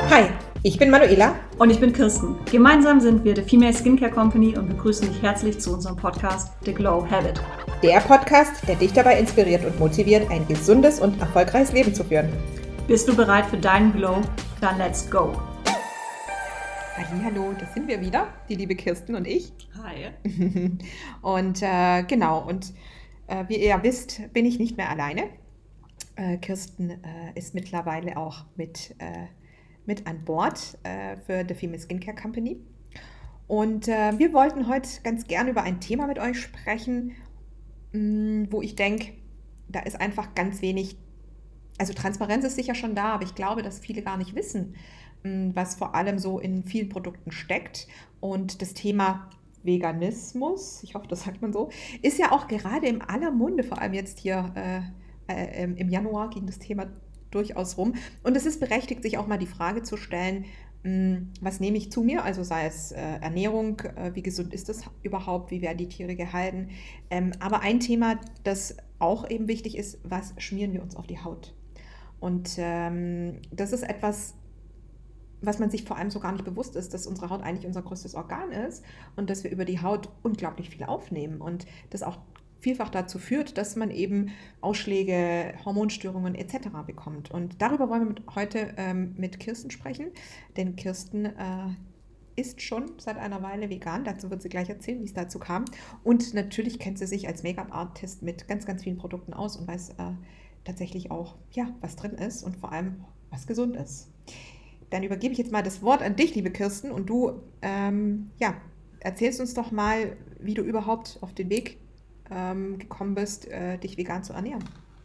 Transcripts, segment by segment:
Hi, ich bin Manuela. Und ich bin Kirsten. Gemeinsam sind wir The Female Skincare Company und begrüßen dich herzlich zu unserem Podcast The Glow Habit. Der Podcast, der dich dabei inspiriert und motiviert, ein gesundes und erfolgreiches Leben zu führen. Bist du bereit für deinen Glow? Dann let's go! Hallo, das sind wir wieder, die liebe Kirsten und ich. Hi. Und wie ihr ja wisst, bin ich nicht mehr alleine. Kirsten ist mittlerweile auch mit an Bord für The Female Skincare Company. Und wir wollten heute ganz gern über ein Thema mit euch sprechen, wo ich denke, da ist einfach ganz wenig, also Transparenz ist sicher schon da, aber ich glaube, dass viele gar nicht wissen, was vor allem so in vielen Produkten steckt. Und das Thema Veganismus, ich hoffe, das sagt man so, ist ja auch gerade im aller Munde, vor allem jetzt hier im Januar ging das Thema durchaus rum. Und es ist berechtigt, sich auch mal die Frage zu stellen, was nehme ich zu mir? Also sei es Ernährung, wie gesund ist das überhaupt, wie werden die Tiere gehalten? Aber ein Thema, das auch eben wichtig ist, was schmieren wir uns auf die Haut? Und das ist etwas, was man sich vor allem so gar nicht bewusst ist, dass unsere Haut eigentlich unser größtes Organ ist und dass wir über die Haut unglaublich viel aufnehmen und das auch vielfach dazu führt, dass man eben Ausschläge, Hormonstörungen etc. bekommt. Und darüber wollen wir heute mit Kirsten sprechen, denn Kirsten ist schon seit einer Weile vegan. Dazu wird sie gleich erzählen, wie es dazu kam. Und natürlich kennt sie sich als Make-up-Artist mit ganz, ganz vielen Produkten aus und weiß tatsächlich auch, ja, was drin ist und vor allem, was gesund ist. Dann übergebe ich jetzt mal das Wort an dich, liebe Kirsten, und du erzählst uns doch mal, wie du überhaupt auf den Weg gekommen bist, dich vegan zu ernähren.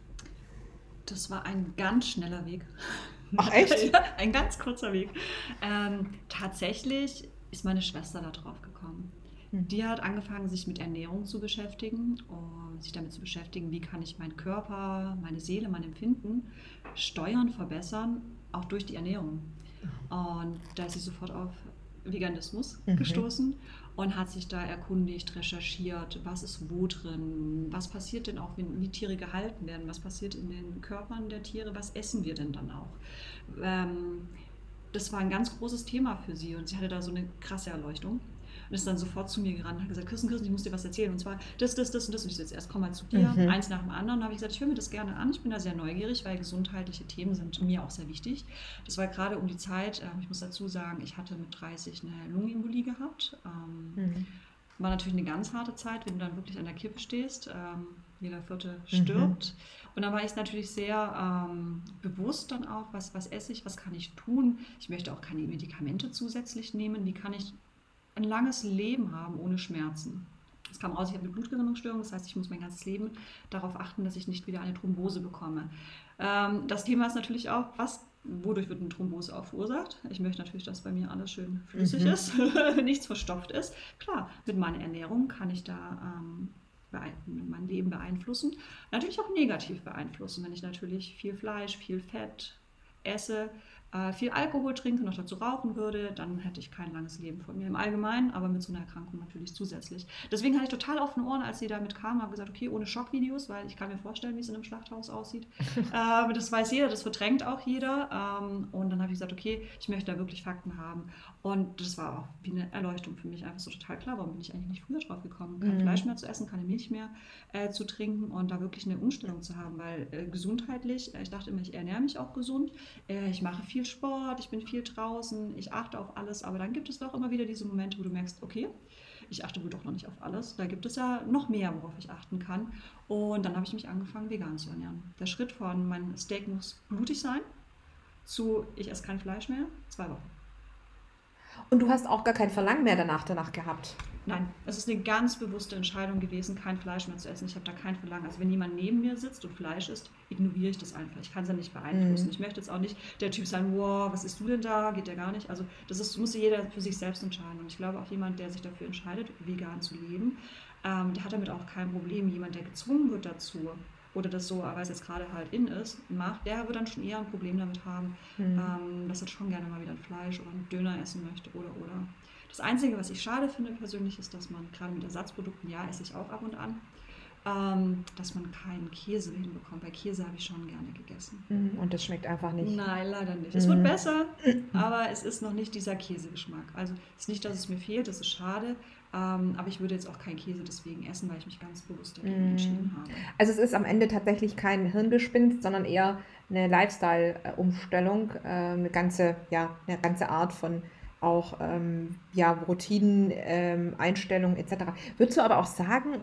Das war ein ganz schneller Weg. Ach echt? Ein ganz kurzer Weg. Tatsächlich ist meine Schwester da drauf gekommen. Die hat angefangen, sich mit Ernährung zu beschäftigen und sich damit zu beschäftigen, wie kann ich meinen Körper, meine Seele, mein Empfinden steuern, verbessern, auch durch die Ernährung. Und da ist sie sofort auf Veganismus gestoßen und hat sich da erkundigt, recherchiert, was ist wo drin, was passiert denn auch, wie Tiere gehalten werden, was passiert in den Körpern der Tiere, was essen wir denn dann auch. Das war ein ganz großes Thema für sie und sie hatte da so eine krasse Erleuchtung. Und ist dann sofort zu mir gerannt und hat gesagt, Kirsten, ich muss dir was erzählen. Und zwar das und das. Und ich so, jetzt erst komm mal zu dir, eins nach dem anderen. Da habe ich gesagt, ich höre mir das gerne an. Ich bin da sehr neugierig, weil gesundheitliche Themen sind mir auch sehr wichtig. Das war gerade um die Zeit, ich muss dazu sagen, ich hatte mit 30 eine Lungenembolie gehabt. War natürlich eine ganz harte Zeit, wenn du dann wirklich an der Kippe stehst. Jeder Vierte stirbt. Und da war ich natürlich sehr bewusst dann auch, was esse ich, was kann ich tun. Ich möchte auch keine Medikamente zusätzlich nehmen. Wie kann ich ein langes Leben haben ohne Schmerzen. Es kam raus, ich habe eine Blutgerinnungsstörung, das heißt, ich muss mein ganzes Leben darauf achten, dass ich nicht wieder eine Thrombose bekomme. Das Thema ist natürlich auch, wodurch wird eine Thrombose auch verursacht? Ich möchte natürlich, dass bei mir alles schön flüssig ist, nichts verstopft ist. Klar, mit meiner Ernährung kann ich da mein Leben beeinflussen, natürlich auch negativ beeinflussen, wenn ich natürlich viel Fleisch, viel Fett esse, viel Alkohol trinke, noch dazu rauchen würde, dann hätte ich kein langes Leben von mir im Allgemeinen, aber mit so einer Erkrankung natürlich zusätzlich. Deswegen hatte ich total offene Ohren, als sie damit kam, habe gesagt, okay, ohne Schockvideos, weil ich kann mir vorstellen, wie es in einem Schlachthaus aussieht. Das weiß jeder, das verdrängt auch jeder. Und dann habe ich gesagt, okay, ich möchte da wirklich Fakten haben. Und das war auch wie eine Erleuchtung für mich, einfach so total klar, warum bin ich eigentlich nicht früher drauf gekommen, kein Fleisch mehr zu essen, keine Milch mehr zu trinken und da wirklich eine Umstellung zu haben, weil gesundheitlich, ich dachte immer, ich ernähre mich auch gesund, ich mache viel Sport, ich bin viel draußen, ich achte auf alles, aber dann gibt es doch immer wieder diese Momente, wo du merkst, okay, ich achte wohl doch noch nicht auf alles, da gibt es ja noch mehr, worauf ich achten kann. Und dann habe ich mich angefangen, vegan zu ernähren. Der Schritt von, mein Steak muss blutig sein, zu, ich esse kein Fleisch mehr, 2 Wochen. Und du hast auch gar kein Verlangen mehr danach gehabt? Nein, es ist eine ganz bewusste Entscheidung gewesen, kein Fleisch mehr zu essen. Ich habe da kein Verlangen. Also wenn jemand neben mir sitzt und Fleisch isst, ignoriere ich das einfach. Ich kann es ja nicht beeinflussen. Ich möchte jetzt auch nicht der Typ sein, wow, was isst du denn da? Geht ja gar nicht. Also muss jeder für sich selbst entscheiden. Und ich glaube auch jemand, der sich dafür entscheidet, vegan zu leben, der hat damit auch kein Problem. Jemand, der gezwungen wird dazu oder das so, weil es jetzt gerade halt in ist, macht, der wird dann schon eher ein Problem damit haben, dass er schon gerne mal wieder ein Fleisch oder einen Döner essen möchte oder. Das Einzige, was ich schade finde persönlich, ist, dass man gerade mit Ersatzprodukten, ja, esse ich auch ab und an, dass man keinen Käse hinbekommt. Bei Käse habe ich schon gerne gegessen. Und das schmeckt einfach nicht. Nein, leider nicht. Es wird besser, aber es ist noch nicht dieser Käsegeschmack. Also es ist nicht, dass es mir fehlt, das ist schade. Aber ich würde jetzt auch keinen Käse deswegen essen, weil ich mich ganz bewusst dagegen entschieden habe. Also es ist am Ende tatsächlich kein Hirngespinst, sondern eher eine Lifestyle-Umstellung, eine ganze Art von auch Routinen, Einstellungen etc. Würdest du aber auch sagen,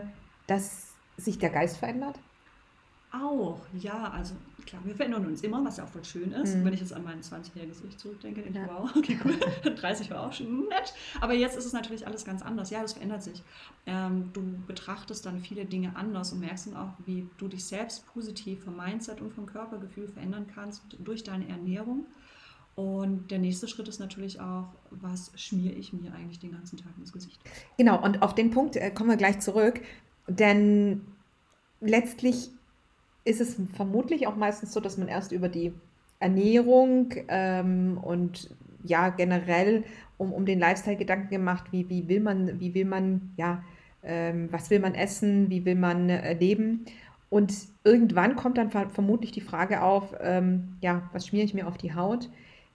dass sich der Geist verändert? Auch, ja, also klar, wir verändern uns immer, was ja auch voll schön ist. Wenn ich jetzt an mein 20-jähriges Ich zurückdenke, denke ich, wow, okay, cool, 30 war auch schon nett. Aber jetzt ist es natürlich alles ganz anders. Ja, das verändert sich. Du betrachtest dann viele Dinge anders und merkst dann auch, wie du dich selbst positiv vom Mindset und vom Körpergefühl verändern kannst durch deine Ernährung. Und der nächste Schritt ist natürlich auch, was schmiere ich mir eigentlich den ganzen Tag ins Gesicht? Genau, und auf den Punkt kommen wir gleich zurück, denn letztlich ist es vermutlich auch meistens so, dass man erst über die Ernährung und ja generell um den Lifestyle Gedanken gemacht, wie will man, was will man essen, wie will man leben. Und irgendwann kommt dann vermutlich die Frage auf, was schmiere ich mir auf die Haut?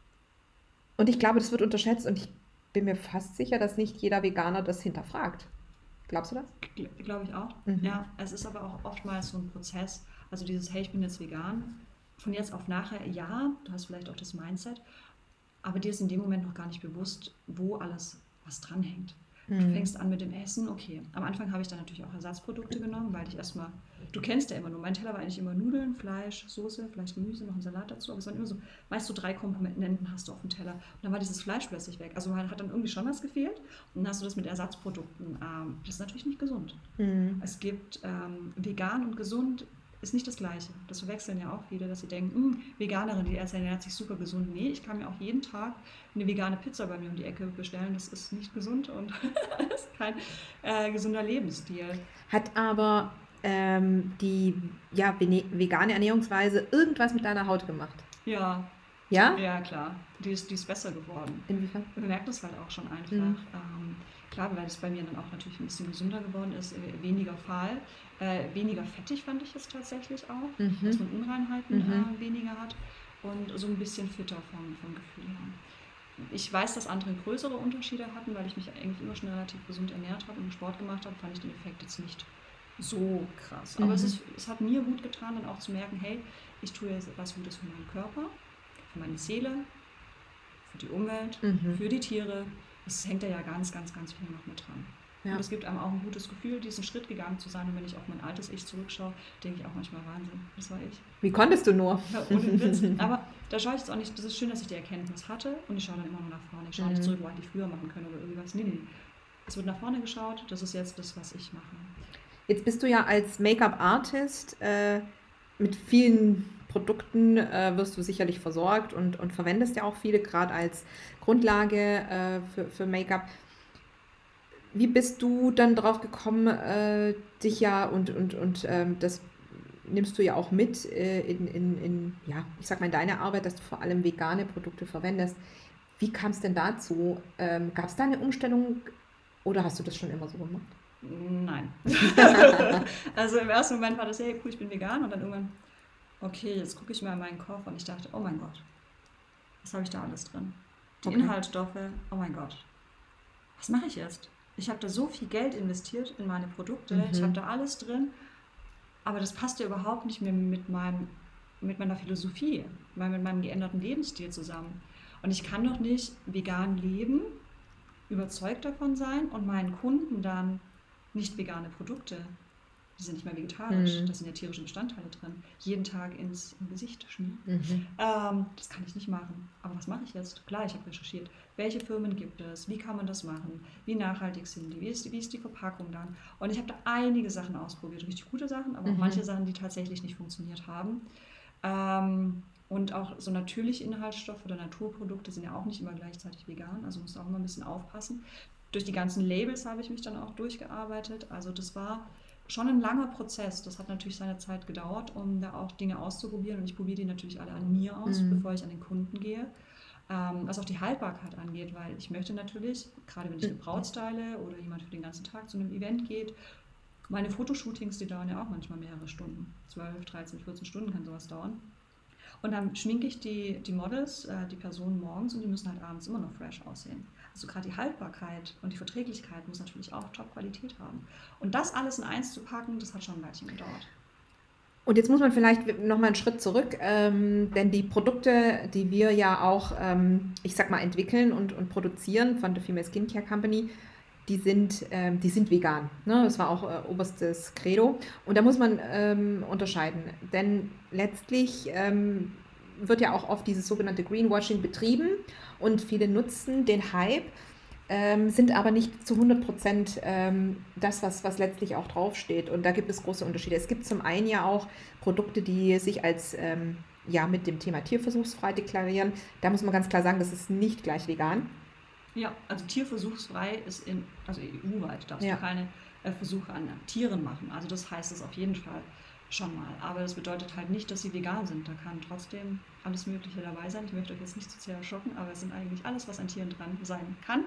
Und ich glaube, das wird unterschätzt und ich bin mir fast sicher, dass nicht jeder Veganer das hinterfragt. Glaubst du das? Glaube ich auch. Ja, es ist aber auch oftmals so ein Prozess. Also dieses, hey, ich bin jetzt vegan, von jetzt auf nachher, ja, du hast vielleicht auch das Mindset, aber dir ist in dem Moment noch gar nicht bewusst, wo alles was dranhängt. Du fängst an mit dem Essen, okay. Am Anfang habe ich dann natürlich auch Ersatzprodukte genommen, weil ich erstmal, du kennst ja immer nur, mein Teller war eigentlich immer Nudeln, Fleisch, Soße, vielleicht Gemüse, noch ein Salat dazu, aber es waren immer so, meist so 3 Komponenten hast du auf dem Teller. Und dann war dieses Fleisch plötzlich weg. Also man hat dann irgendwie schon was gefehlt und dann hast du das mit Ersatzprodukten. Das ist natürlich nicht gesund. Es gibt vegan und gesund, ist nicht das Gleiche. Das verwechseln ja auch viele, dass sie denken, Veganerin, die ernährt sich super gesund. Nee, ich kann mir auch jeden Tag eine vegane Pizza bei mir um die Ecke bestellen. Das ist nicht gesund und das ist kein gesunder Lebensstil. Hat aber die vegane Ernährungsweise irgendwas mit deiner Haut gemacht? Ja. Ja? Ja, klar. Die ist besser geworden. Inwiefern? Man merkt das halt auch schon einfach. Klar, weil es bei mir dann auch natürlich ein bisschen gesünder geworden ist, weniger fahl, weniger fettig fand ich es tatsächlich auch, dass man Unreinheiten weniger hat und so ein bisschen fitter vom Gefühl her. Ich weiß, dass andere größere Unterschiede hatten, weil ich mich eigentlich immer schon relativ gesund ernährt habe und Sport gemacht habe, fand ich den Effekt jetzt nicht so krass. Aber es hat mir gut getan, dann auch zu merken, hey, ich tue jetzt etwas Gutes für meinen Körper, für meine Seele, für die Umwelt, für die Tiere. Es hängt da ja ganz, ganz, ganz viel noch mit dran. Ja. Und es gibt einem auch ein gutes Gefühl, diesen Schritt gegangen zu sein. Und wenn ich auf mein altes Ich zurückschaue, denke ich auch manchmal, Wahnsinn, das war ich. Wie konntest du nur? Ja, ohne Witz. Aber da schaue ich jetzt auch nicht, das ist schön, dass ich die Erkenntnis hatte und ich schaue dann immer nur nach vorne. Ich schaue nicht zurück, wo hätte ich früher machen können oder irgendwas. Nee. Es wird nach vorne geschaut, das ist jetzt das, was ich mache. Jetzt bist du ja als Make-up-Artist mit vielen Produkten wirst du sicherlich versorgt und verwendest ja auch viele, gerade als Grundlage für Make-up. Wie bist du dann drauf gekommen, dich ja und das nimmst du ja auch mit in deine Arbeit, dass du vor allem vegane Produkte verwendest. Wie kam es denn dazu? Gab es da eine Umstellung oder hast du das schon immer so gemacht? Nein. Also im ersten Moment war das, hey, cool, ich bin vegan und dann irgendwann, okay, jetzt gucke ich mal in meinen Koffer und ich dachte, oh mein Gott, was habe ich da alles drin? Die Inhaltsstoffe, oh mein Gott, was mache ich jetzt? Ich habe da so viel Geld investiert in meine Produkte, ich habe da alles drin, aber das passt ja überhaupt nicht mehr mit meiner Philosophie, mit meinem geänderten Lebensstil zusammen. Und ich kann doch nicht vegan leben, überzeugt davon sein und meinen Kunden dann nicht vegane Produkte, die sind nicht mehr vegetarisch, da sind ja tierische Bestandteile drin, jeden Tag ins Gesicht schmieren. Das kann ich nicht machen. Aber was mache ich jetzt? Klar, ich habe recherchiert, welche Firmen gibt es, wie kann man das machen, wie nachhaltig sind die, wie ist die Verpackung dann. Und ich habe da einige Sachen ausprobiert, richtig gute Sachen, aber auch manche Sachen, die tatsächlich nicht funktioniert haben. Und auch so natürliche Inhaltsstoffe oder Naturprodukte sind ja auch nicht immer gleichzeitig vegan, also musst du auch immer ein bisschen aufpassen. Durch die ganzen Labels habe ich mich dann auch durchgearbeitet, also das war schon ein langer Prozess. Das hat natürlich seine Zeit gedauert, um da auch Dinge auszuprobieren. Und ich probiere die natürlich alle an mir aus, bevor ich an den Kunden gehe. Was auch die Haltbarkeit angeht, weil ich möchte natürlich, gerade wenn ich eine Braut style oder jemand für den ganzen Tag zu einem Event geht, Meine Fotoshootings, die dauern ja auch manchmal mehrere Stunden. 12, 13, 14 Stunden kann sowas dauern. Und dann schminke ich die Models, die Personen morgens und die müssen halt abends immer noch fresh aussehen. Also gerade die Haltbarkeit und die Verträglichkeit muss natürlich auch Top-Qualität haben. Und das alles in eins zu packen, das hat schon ein Weilchen gedauert. Und jetzt muss man vielleicht nochmal einen Schritt zurück, denn die Produkte, die wir ja auch, ich sag mal, entwickeln und produzieren von der Female Skincare Company, die sind vegan. Ne? Das war auch oberstes Credo. Und da muss man unterscheiden, denn letztlich wird ja auch oft dieses sogenannte Greenwashing betrieben und viele nutzen den Hype, sind aber nicht zu 100% das, was letztlich auch draufsteht. Und da gibt es große Unterschiede. Es gibt zum einen ja auch Produkte, die sich als mit dem Thema tierversuchsfrei deklarieren. Da muss man ganz klar sagen, das ist nicht gleich vegan. Ja, also tierversuchsfrei ist also EU-weit, darfst Ja. du keine Versuche an Tieren machen. Also das heißt es auf jeden Fall schon mal. Aber das bedeutet halt nicht, dass sie vegan sind. Da kann trotzdem alles Mögliche dabei sein. Ich möchte euch jetzt nicht zu sehr schocken, aber es sind eigentlich alles, was an Tieren dran sein kann,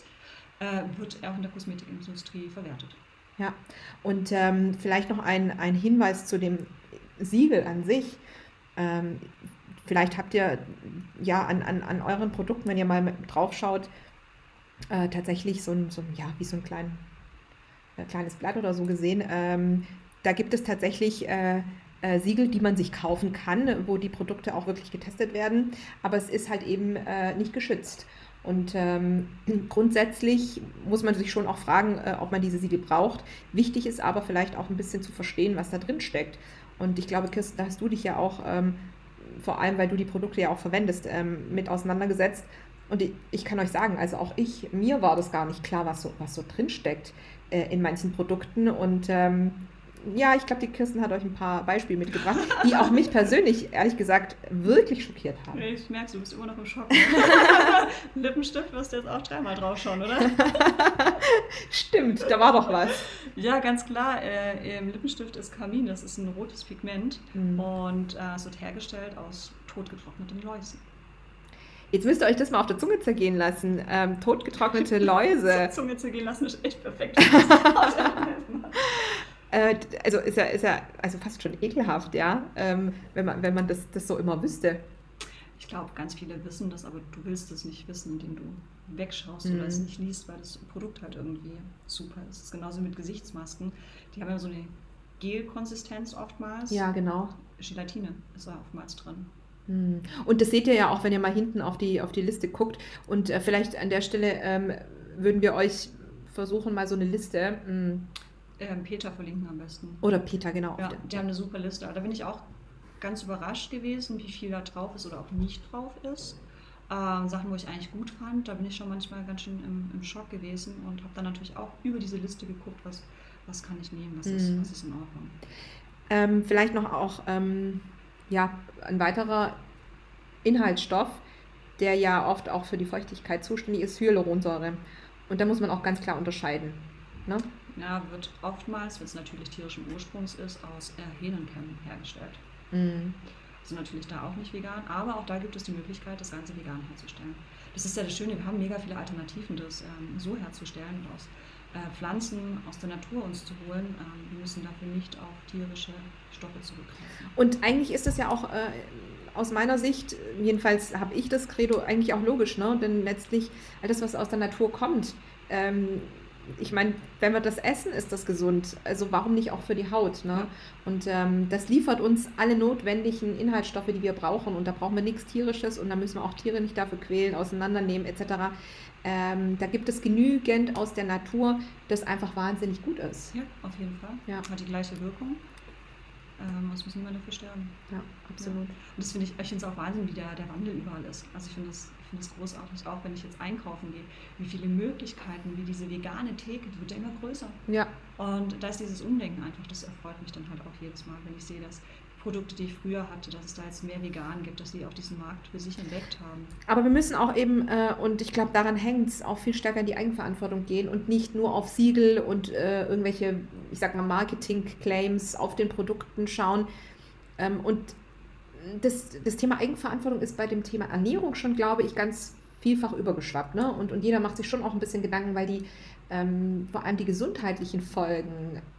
wird auch in der Kosmetikindustrie verwertet. Ja, und vielleicht noch ein Hinweis zu dem Siegel an sich. Vielleicht habt ihr ja an euren Produkten, wenn ihr mal drauf schaut, tatsächlich wie so ein kleines Blatt oder so gesehen. Da gibt es tatsächlich Siegel, die man sich kaufen kann, wo die Produkte auch wirklich getestet werden, aber es ist halt eben nicht geschützt. Und grundsätzlich muss man sich schon auch fragen, ob man diese Siegel braucht. Wichtig ist aber vielleicht auch ein bisschen zu verstehen, was da drin steckt. Und ich glaube, Kirsten, da hast du dich ja auch, vor allem weil du die Produkte ja auch verwendest, mit auseinandergesetzt. Und ich kann euch sagen, also auch mir war das gar nicht klar, was so drin steckt in manchen Produkten. Und ich glaube, die Kirsten hat euch ein paar Beispiele mitgebracht, die auch mich persönlich, ehrlich gesagt, wirklich schockiert haben. Ich merke, du bist immer noch im Schock. Lippenstift wirst du jetzt auch 3-mal draufschauen, oder? Stimmt, da war doch was. Ja, ganz klar. Im Lippenstift ist Karmin, das ist ein rotes Pigment und es wird hergestellt aus totgetrockneten Läusen. Jetzt müsst ihr euch das mal auf der Zunge zergehen lassen. Totgetrocknete Läuse. Zunge zergehen lassen ist echt perfekt. Also ist ja also fast schon ekelhaft, ja, wenn man das so immer wüsste. Ich glaube, ganz viele wissen das, aber du willst es nicht wissen, indem du wegschaust oder es nicht liest, weil das Produkt halt irgendwie super ist. Das ist genauso mit Gesichtsmasken. Die haben ja so eine Gelkonsistenz oftmals. Ja, genau. Gelatine ist da oftmals drin. Und das seht ihr ja auch, wenn ihr mal hinten auf die Liste guckt. Und vielleicht an der Stelle würden wir euch versuchen, mal so eine Liste. Peter verlinken am besten. Oder Peter, genau. Ja, die haben eine super Liste. Da bin ich auch ganz überrascht gewesen, wie viel da drauf ist oder auch nicht drauf ist. Sachen, wo ich eigentlich gut fand, da bin ich schon manchmal ganz schön im Schock gewesen und habe dann natürlich auch über diese Liste geguckt, was kann ich nehmen, was ist in Ordnung. Vielleicht noch auch ein weiterer Inhaltsstoff, der ja oft auch für die Feuchtigkeit zuständig ist, Hyaluronsäure. Und da muss man auch ganz klar unterscheiden. Ne? Ja, wird oftmals, wenn es natürlich tierischen Ursprungs ist, aus Hähnchenkämmen hergestellt. Also natürlich da auch nicht vegan, aber auch da gibt es die Möglichkeit, das Ganze vegan herzustellen. Das ist ja das Schöne, wir haben mega viele Alternativen, das so herzustellen und aus Pflanzen aus der Natur uns zu holen. Wir müssen dafür nicht auf tierische Stoffe zurückgreifen. Und eigentlich ist das ja auch aus meiner Sicht, jedenfalls habe ich das Credo, eigentlich auch logisch, ne? Denn letztlich alles, was aus der Natur kommt, ich meine, wenn wir das essen, ist das gesund. Also warum nicht auch für die Haut? Ne? Ja. Und das liefert uns alle notwendigen Inhaltsstoffe, die wir brauchen. Und da brauchen wir nichts Tierisches und da müssen wir auch Tiere nicht dafür quälen, auseinandernehmen etc. Da gibt es genügend aus der Natur, das einfach wahnsinnig gut ist. Ja, auf jeden Fall. Ja. Hat die gleiche Wirkung. Es muss niemand dafür sterben. Ja, absolut. Ja. Und das finde ich es auch Wahnsinn, wie der Wandel überall ist. Also ich finde das großartig, auch wenn ich jetzt einkaufen gehe, wie viele Möglichkeiten, wie diese vegane Theke, die wird ja immer größer. Ja. Und da ist dieses Umdenken einfach, das erfreut mich dann halt auch jedes Mal, wenn ich sehe, dass Produkte, die ich früher hatte, dass es da jetzt mehr vegan gibt, dass die auch diesen Markt für sich entdeckt haben. Aber wir müssen auch eben, und ich glaube, daran hängt es, auch viel stärker in die Eigenverantwortung gehen und nicht nur auf Siegel und irgendwelche, ich sag mal, Marketing-Claims auf den Produkten schauen. Und das Thema Eigenverantwortung ist bei dem Thema Ernährung schon, glaube ich, ganz vielfach übergeschwappt. Ne? Und jeder macht sich schon auch ein bisschen Gedanken, weil vor allem die gesundheitlichen Folgen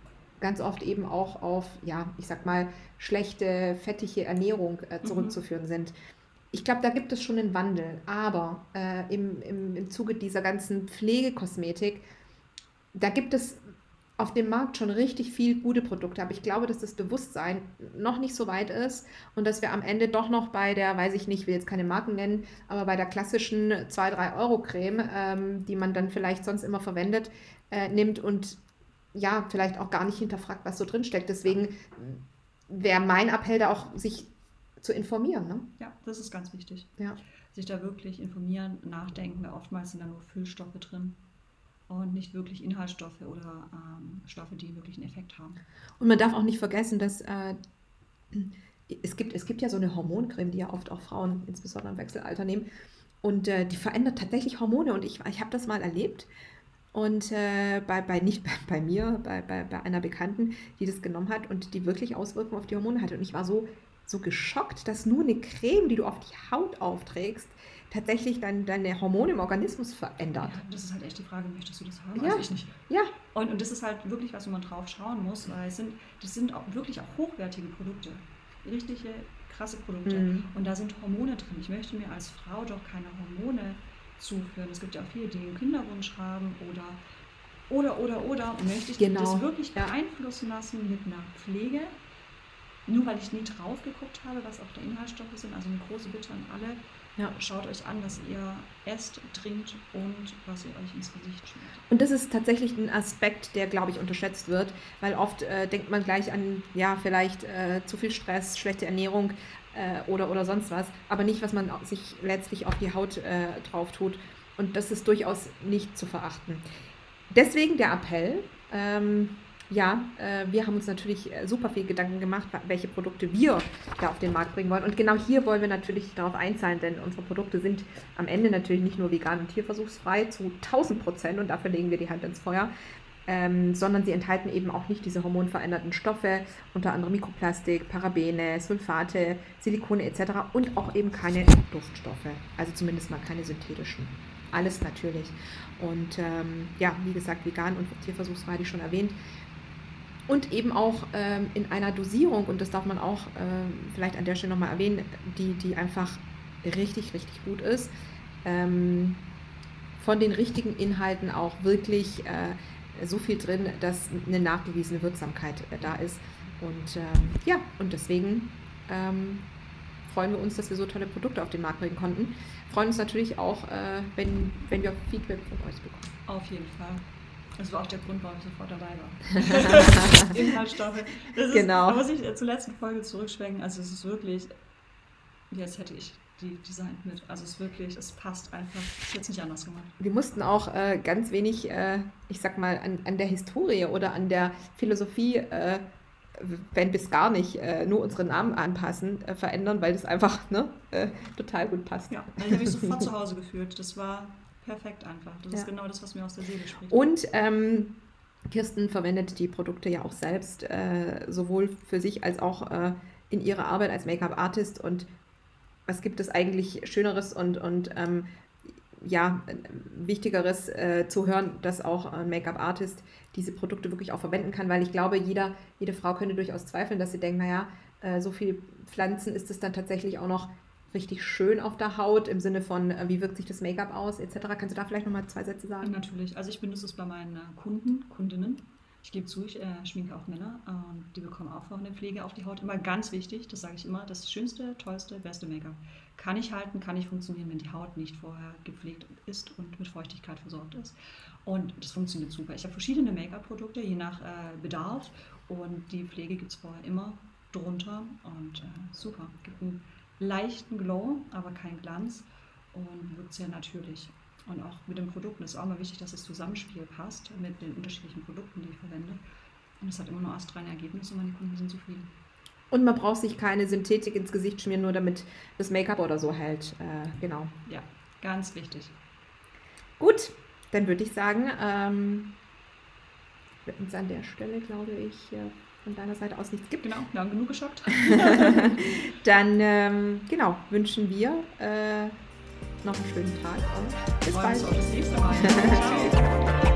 ganz oft eben auch auf, ja, ich sag mal, schlechte, fettige Ernährung zurückzuführen sind. Ich glaube, da gibt es schon einen Wandel, aber im Zuge dieser ganzen Pflegekosmetik, da gibt es auf dem Markt schon richtig viel gute Produkte, aber ich glaube, dass das Bewusstsein noch nicht so weit ist und dass wir am Ende doch noch bei der, weiß ich nicht, ich will jetzt keine Marken nennen, aber bei der klassischen 2-3 Euro Creme, die man dann vielleicht sonst immer verwendet, nimmt und ja, vielleicht auch gar nicht hinterfragt, was so drin steckt. Deswegen wäre mein Appell da auch, sich zu informieren. Ne? Ja, das ist ganz wichtig. Ja. Sich da wirklich informieren, nachdenken, weil oftmals sind da nur Füllstoffe drin und nicht wirklich Inhaltsstoffe oder Stoffe, die wirklich einen Effekt haben. Und man darf auch nicht vergessen, dass es gibt ja so eine Hormoncreme, die ja oft auch Frauen, insbesondere im Wechselalter, nehmen. Und die verändert tatsächlich Hormone. Und ich habe das mal erlebt. Und nicht bei mir, bei einer Bekannten, die das genommen hat und die wirklich Auswirkungen auf die Hormone hatte. Und ich war so geschockt, dass nur eine Creme, die du auf die Haut aufträgst, tatsächlich deine Hormone im Organismus verändert. Ja, das ist halt echt die Frage, möchtest du das haben? Ja. Also ich nicht. Ja. Und das ist halt wirklich was, wo man drauf schauen muss, weil das sind auch wirklich auch hochwertige Produkte. Richtige, krasse Produkte. Mhm. Und da sind Hormone drin. Ich möchte mir als Frau doch keine Hormone zuführen. Es gibt ja auch viele, die einen Kinderwunsch haben oder. Möchte ich das wirklich beeinflussen lassen mit einer Pflege? Nur weil ich nie drauf geguckt habe, was auch die Inhaltsstoffe sind. Also eine große Bitte an alle. Ja. Schaut euch an, was ihr esst, trinkt und was ihr euch ins Gesicht schmiert. Und das ist tatsächlich ein Aspekt, der, glaube ich, unterschätzt wird, weil oft denkt man gleich an, ja, vielleicht zu viel Stress, schlechte Ernährung oder sonst was, aber nicht, was man sich letztlich auf die Haut drauf tut. Und das ist durchaus nicht zu verachten. Deswegen der Appell, wir haben uns natürlich super viel Gedanken gemacht, welche Produkte wir da auf den Markt bringen wollen. Und genau hier wollen wir natürlich darauf einzahlen, denn unsere Produkte sind am Ende natürlich nicht nur vegan und tierversuchsfrei zu 1000% und dafür legen wir die Hand ins Feuer, sondern sie enthalten eben auch nicht diese hormonveränderten Stoffe, unter anderem Mikroplastik, Parabene, Sulfate, Silikone etc. und auch eben keine Duftstoffe, also zumindest mal keine synthetischen. Alles natürlich. Und wie gesagt, vegan und tierversuchsfrei hatte ich schon erwähnt. Und eben auch in einer Dosierung, und das darf man auch vielleicht an der Stelle nochmal erwähnen, die einfach richtig, richtig gut ist. Von den richtigen Inhalten auch wirklich so viel drin, dass eine nachgewiesene Wirksamkeit da ist. Und deswegen freuen wir uns, dass wir so tolle Produkte auf den Markt bringen konnten. Freuen uns natürlich auch, wenn wir Feedback von euch bekommen. Auf jeden Fall. Das war auch der Grund, warum ich sofort dabei war. Inhaltsstoffe. Genau. Da muss ich zur letzten Folge zurückschwenken. Also es ist wirklich, jetzt hätte ich die designt mit. Also es ist wirklich, es passt einfach. Ich hätte es nicht anders gemacht. Wir mussten auch ganz wenig, ich sag mal, an der Historie oder an der Philosophie, wenn bis gar nicht, nur unsere Namen anpassen, verändern, weil das einfach total gut passt. Ja, ich habe mich sofort zu Hause gefühlt. Das war perfekt einfach. Das ist genau das, was mir aus der Seele spricht. Und Kirsten verwendet die Produkte ja auch selbst, sowohl für sich als auch in ihrer Arbeit als Make-up-Artist. Und was gibt es eigentlich Schöneres und Wichtigeres zu hören, dass auch ein Make-up-Artist diese Produkte wirklich auch verwenden kann, weil ich glaube, jede Frau könnte durchaus zweifeln, dass sie denkt, so viel Pflanzen ist es dann tatsächlich auch noch richtig schön auf der Haut, im Sinne von, wie wirkt sich das Make-up aus, etc. Kannst du da vielleicht nochmal 2 Sätze sagen? Natürlich. Also ich benutze es bei meinen Kundinnen. Ich gebe zu, ich schminke auch Männer. Die bekommen auch vorher eine Pflege auf die Haut. Immer ganz wichtig, das sage ich immer, das schönste, tollste, beste Make-up. Kann ich halten, kann nicht funktionieren, wenn die Haut nicht vorher gepflegt ist und mit Feuchtigkeit versorgt ist. Und das funktioniert super. Ich habe verschiedene Make-up-Produkte, je nach Bedarf. Und die Pflege gibt es vorher immer drunter. Und super. Gibt einen leichten Glow, aber kein Glanz und wirkt sehr natürlich. Und auch mit den Produkten ist auch immer wichtig, dass das Zusammenspiel passt mit den unterschiedlichen Produkten, die ich verwende. Und es hat immer nur astreine Ergebnisse und meine Kunden sind zufrieden. Und man braucht sich keine Synthetik ins Gesicht schmieren, nur damit das Make-up oder so hält. Genau. Ja, ganz wichtig. Gut, dann würde ich sagen, wenn es an der Stelle, glaube ich, von deiner Seite aus nichts gibt. Genau, wir haben genug geschockt. Dann wünschen wir noch einen schönen Tag und bis bald. Bis nächste Mal. Ciao.